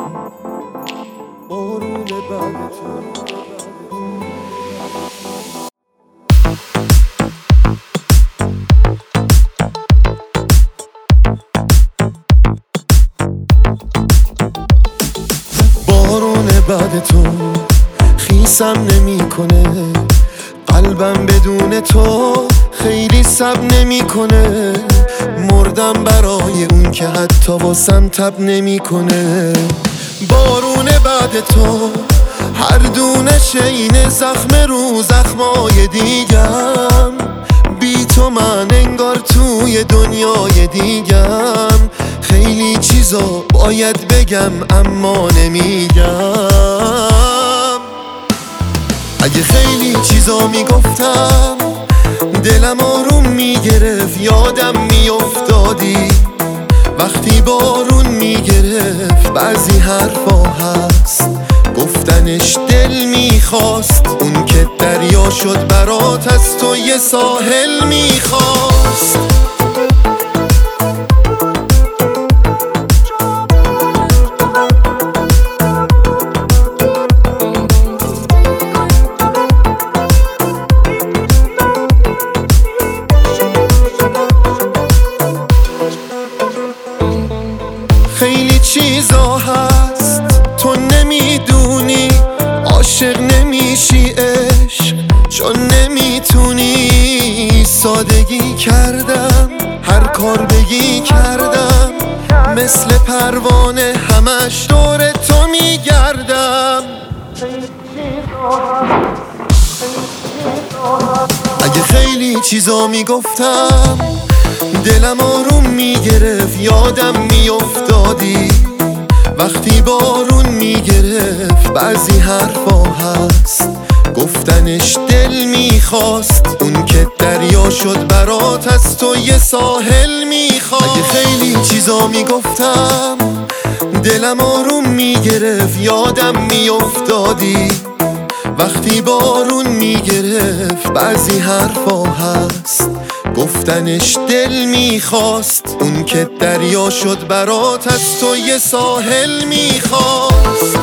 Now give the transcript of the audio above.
بارون بعد تو. بارون بعد تو خیسم نمیکنه، قلبم بدون تو خیلی صبر نمیکنه. مردم برای اون که حتی واسم تب نمیکنه. بارون بعد تو هر دونه شین زخم رو زخمای دیگم. بی تو من انگار توی دنیای دیگم. خیلی چیزا باید بگم اما نمیگم. اگه خیلی چیزا میگفتم دلم آروم میگرفت، یادم میافتادی وقتی بارون میگرفت. بعضی حرفا هست گفتنش دل میخواست، اون که دریا شد برات از تو یه ساحل میخواست. خیلی چیزا هست تو نمیدونی، عاشق نمیشی عشق چون نمیتونی. سادگی کردم هر کار بگی کردم، مثل پروانه همش دور تو میگردم. اگه خیلی چیزا میگفتم دلم آروم میگرفت، یادم میافتادی وقتی بارون میگرفت. بعضی حرفا هست گفتنش دل میخواست، اون که دریا شد برات از تو یه ساحل میخواست. اگه خیلی چیزا میگفتم دلم آروم میگرفت، یادم میافتادی وقتی بارون میگرفت. بعضی حرفا هست گفتنش دل میخواست، اون که دریا شد برات از تو یه ساحل میخواست.